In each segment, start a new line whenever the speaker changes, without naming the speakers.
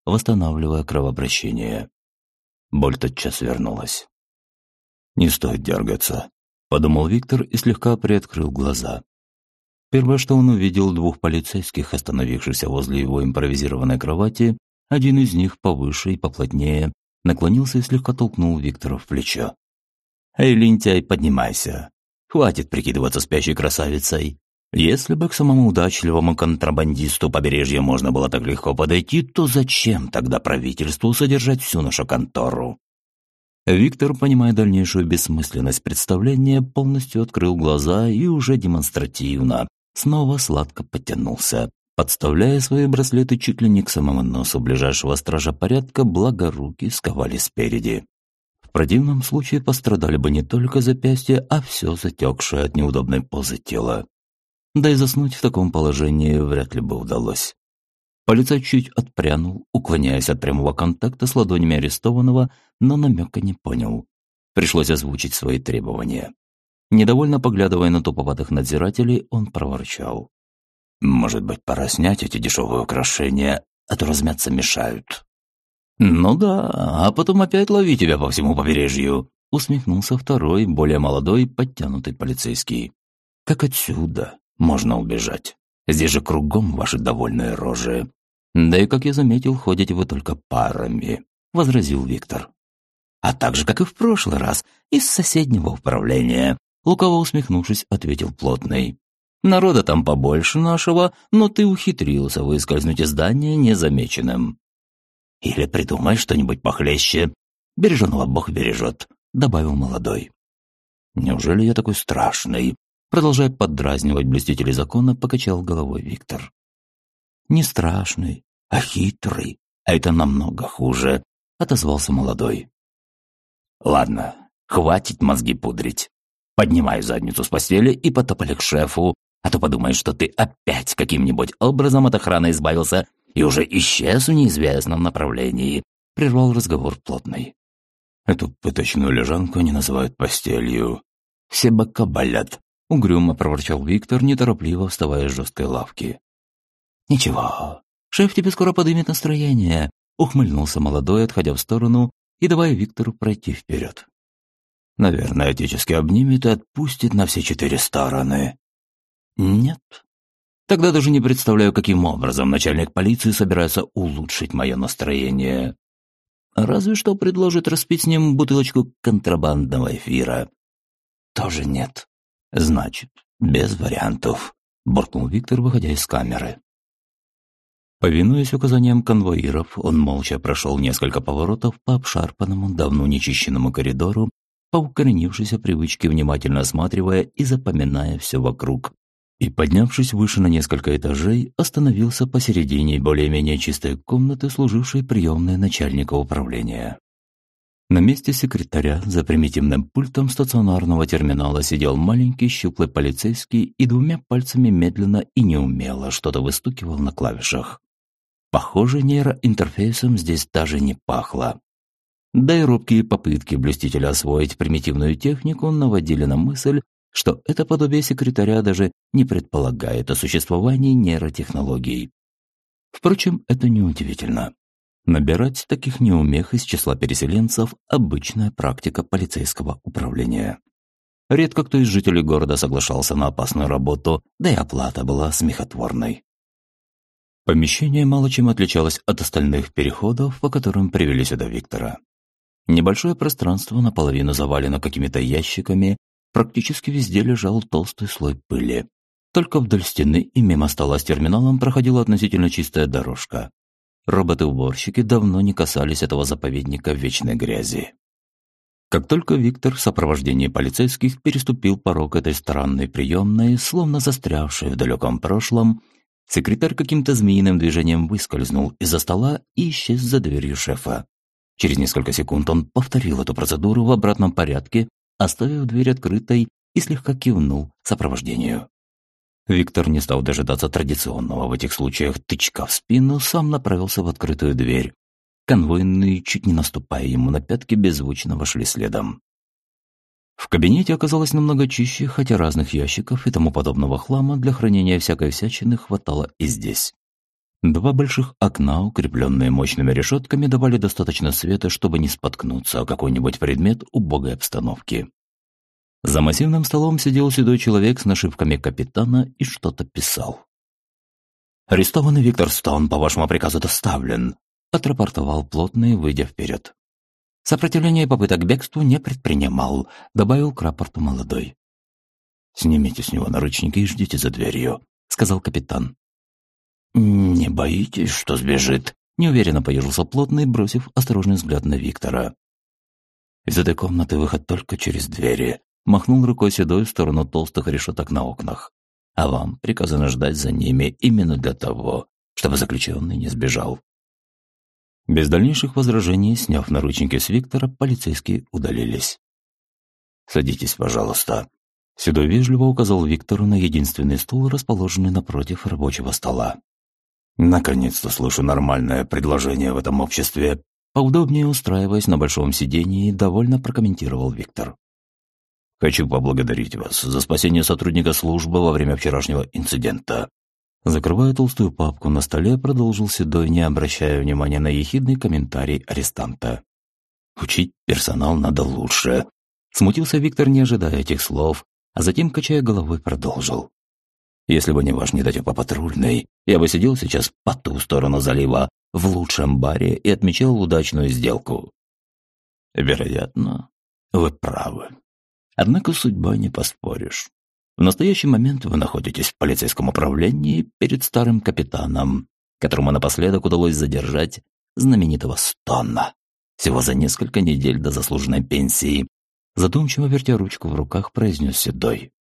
восстанавливая кровообращение. Боль тотчас вернулась. «Не стоит дергаться», – подумал Виктор и слегка приоткрыл глаза. Первое, что он увидел, двух полицейских, остановившихся возле его импровизированной кровати. Один из них, повыше и поплотнее, наклонился и слегка толкнул Виктора в плечо. «Эй, лентяй, поднимайся. Хватит прикидываться спящей красавицей. Если бы к самому удачливому контрабандисту побережья можно было так легко подойти, то зачем тогда правительству содержать всю нашу контору?» Виктор, понимая дальнейшую бессмысленность представления, полностью открыл глаза и уже демонстративно снова сладко потянулся, подставляя свои браслеты чуть ли не к самому носу ближайшего стража порядка, благо руки сковали спереди. В противном случае пострадали бы не только запястья, а все затекшее от неудобной позы тело. Да и заснуть в таком положении вряд ли бы удалось. Полицай чуть отпрянул, уклоняясь от прямого контакта с ладонями арестованного, но намека не понял. Пришлось озвучить свои требования. Недовольно поглядывая на туповатых надзирателей, он проворчал: «Может быть, пора снять эти дешевые украшения, а то размяться мешают». «Ну да, а потом опять лови тебя по всему побережью», — усмехнулся второй, более молодой, подтянутый полицейский. «Как отсюда можно убежать? Здесь же кругом ваши довольные рожи. Да и, как я заметил, ходите вы только парами», — возразил Виктор. «А так же, как и в прошлый раз, из соседнего управления», — лукаво усмехнувшись, ответил плотный. «Народа там побольше нашего, но ты ухитрился выскользнуть из здания незамеченным». «Или придумай что-нибудь похлеще. Береженого Бог бережет», — добавил молодой. «Неужели я такой страшный?» Продолжая поддразнивать блюстителей закона, покачал головой Виктор. «Не страшный, а хитрый, а это намного хуже», — отозвался молодой. «Ладно, хватит мозги пудрить. Поднимай задницу с постели и потопали к шефу, а то подумаешь, что ты опять каким-нибудь образом от охраны избавился и уже исчез в неизвестном направлении», — прервал разговор плотный. «Эту пыточную лежанку не называют постелью. Все бока болят», — угрюмо проворчал Виктор, неторопливо вставая с жесткой лавки. «Ничего, шеф тебе скоро подымет настроение», — ухмыльнулся молодой, отходя в сторону и давая Виктору пройти вперед. «Наверное, отечески обнимет и отпустит на все 4 стороны». «Нет. Тогда даже не представляю, каким образом начальник полиции собирается улучшить мое настроение. Разве что предложит распить с ним бутылочку контрабандного эфира». «Тоже нет. Значит, без вариантов», — буркнул Виктор, выходя из камеры. Повинуясь указаниям конвоиров, он молча прошел несколько поворотов по обшарпанному, давно нечищенному коридору, по укоренившейся привычке внимательно осматривая и запоминая все вокруг, и, поднявшись выше на несколько этажей, остановился посередине более-менее чистой комнаты, служившей приемной начальника управления. На месте секретаря за примитивным пультом стационарного терминала сидел маленький щуплый полицейский и 2 пальцами медленно и неумело что-то выстукивал на клавишах. Похоже, нейроинтерфейсом здесь даже не пахло. Да и робкие попытки блюстителя освоить примитивную технику наводили на мысль, что это подобие секретаря даже не предполагает о существовании нейротехнологий. Впрочем, это неудивительно. Набирать таких неумех из числа переселенцев – обычная практика полицейского управления. Редко кто из жителей города соглашался на опасную работу, да и оплата была смехотворной. Помещение мало чем отличалось от остальных переходов, по которым привели сюда Виктора. Небольшое пространство наполовину завалено какими-то ящиками, практически везде лежал толстый слой пыли. Только вдоль стены и мимо стола с терминалом проходила относительно чистая дорожка. Роботы-уборщики давно не касались этого заповедника вечной грязи. Как только Виктор в сопровождении полицейских переступил порог этой странной приемной, словно застрявшей в далеком прошлом, секретарь каким-то змеиным движением выскользнул из-за стола и исчез за дверью шефа. Через несколько секунд он повторил эту процедуру в обратном порядке, оставив дверь открытой и слегка кивнул сопровождению. Виктор не стал дожидаться традиционного в этих случаях тычка в спину, сам направился в открытую дверь. Конвойные, чуть не наступая ему на пятки, беззвучно вошли следом. В кабинете оказалось намного чище, хотя разных ящиков и тому подобного хлама для хранения всякой всячины хватало и здесь. Два больших окна, укрепленные мощными решетками, давали достаточно света, чтобы не споткнуться о какой-нибудь предмет убогой обстановки. За массивным столом сидел седой человек с нашивками капитана и что-то писал. «Арестованный Виктор Стоун по вашему приказу доставлен», – отрапортовал плотный, выйдя вперед. «Сопротивления и попыток к бегству не предпринимал», – добавил к рапорту молодой. «Снимите с него наручники и ждите за дверью», – сказал капитан. «Не боитесь, что сбежит?» – неуверенно поежился плотный, бросив осторожный взгляд на Виктора. «Из этой комнаты выход только через двери», – махнул рукой седой в сторону толстых решеток на окнах. «А вам приказано ждать за ними именно для того, чтобы заключенный не сбежал». Без дальнейших возражений, сняв наручники с Виктора, полицейские удалились. «Садитесь, пожалуйста». Седой вежливо указал Виктору на единственный стул, расположенный напротив рабочего стола. «Наконец-то слышу нормальное предложение в этом обществе», поудобнее устраиваясь на большом сидении, довольно прокомментировал Виктор. «Хочу поблагодарить вас за спасение сотрудника службы во время вчерашнего инцидента». Закрывая толстую папку на столе, продолжил Седой, не обращая внимания на ехидный комментарий арестанта. «Учить персонал надо лучше». Смутился Виктор, не ожидая этих слов, а затем, качая головой, продолжил. «Если бы не ваш недотепа-патрульный, я бы сидел сейчас по ту сторону залива, в лучшем баре и отмечал удачную сделку». «Вероятно, вы правы. Однако судьбой не поспоришь. В настоящий момент вы находитесь в полицейском управлении перед старым капитаном, которому напоследок удалось задержать знаменитого Стоуна всего за несколько недель до заслуженной пенсии», задумчиво вертя ручку в руках, произнес Седой.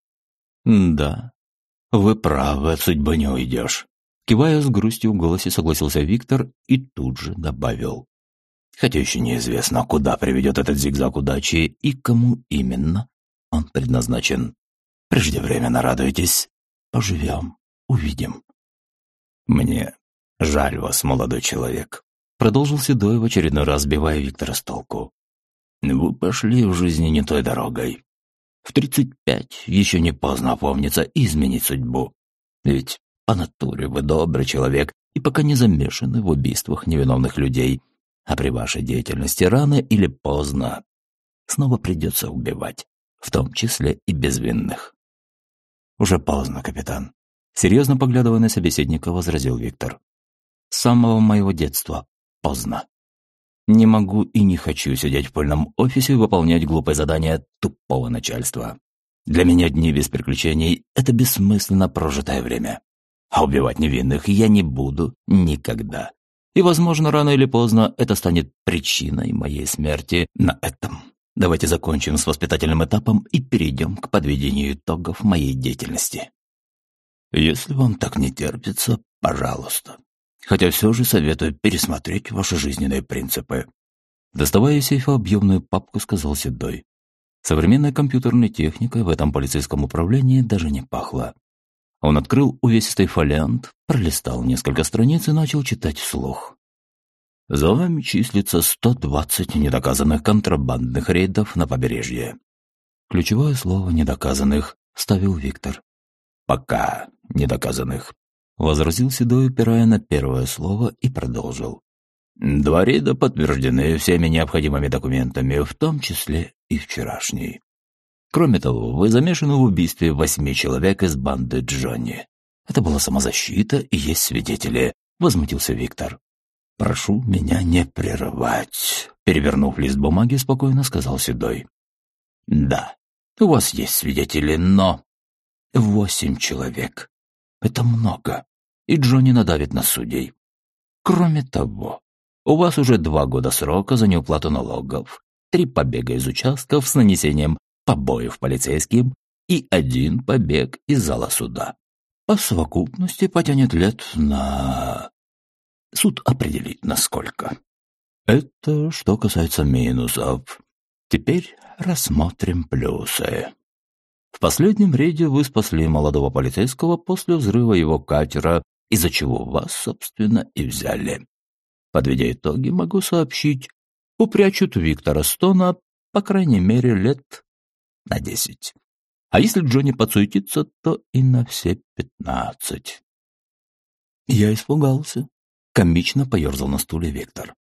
«Да, вы правы, от судьбы не уйдешь», кивая с грустью в голосе, согласился Виктор и тут же добавил. «Хотя еще неизвестно, куда приведет этот зигзаг удачи и кому именно он предназначен. Преждевременно радуйтесь. Поживем, увидим». «Мне жаль вас, молодой человек», продолжил Седой, в очередной раз сбивая Виктора с толку. «Вы пошли в жизни не той дорогой. В 35 еще не поздно опомниться и изменить судьбу. Ведь по натуре вы добрый человек и пока не замешаны в убийствах невиновных людей, а при вашей деятельности рано или поздно снова придется убивать, в том числе и безвинных». «Уже поздно, капитан», — серьезно поглядывая на собеседника, возразил Виктор. «С самого моего детства поздно. Не могу и не хочу сидеть в пыльном офисе и выполнять глупые задания тупого начальства. Для меня дни без приключений – это бессмысленно прожитое время. А убивать невинных я не буду никогда. И, возможно, рано или поздно это станет причиной моей смерти. На этом давайте закончим с воспитательным этапом и перейдем к подведению итогов моей деятельности. Если вам так не терпится, пожалуйста. Хотя все же советую пересмотреть ваши жизненные принципы». Доставая из сейфа объемную папку, сказал Седой. Современной компьютерной техникой в этом полицейском управлении даже не пахло. Он открыл увесистый фолиант, пролистал несколько страниц и начал читать вслух. «За вами числится 120 недоказанных контрабандных рейдов на побережье». Ключевое слово «недоказанных» вставил Виктор. «Пока недоказанных», — возразил Седой, упирая на первое слово, и продолжил. «Два рейда подтверждены всеми необходимыми документами, в том числе и вчерашний. Кроме того, вы замешаны в убийстве 8 человек из банды Джонни. Это была самозащита и есть свидетели», — возмутился Виктор. «Прошу меня не прерывать», — перевернув лист бумаги, спокойно сказал Седой. «Да, у вас есть свидетели, но 8 человек. Это много, и Джонни надавит на судей. Кроме того, у вас уже 2 года срока за неуплату налогов, 3 побега из участков с нанесением побоев полицейским и 1 побег из зала суда. По совокупности потянет лет на... Суд определит, насколько. Это что касается минусов. Теперь рассмотрим плюсы. В последнем рейде вы спасли молодого полицейского после взрыва его катера, из-за чего вас, собственно, и взяли. Подведя итоги, могу сообщить, упрячут Виктора Стоуна, по крайней мере, лет на 10. А если Джонни подсуетится, то и на все 15. Я испугался, Комично поерзал на стуле Виктор.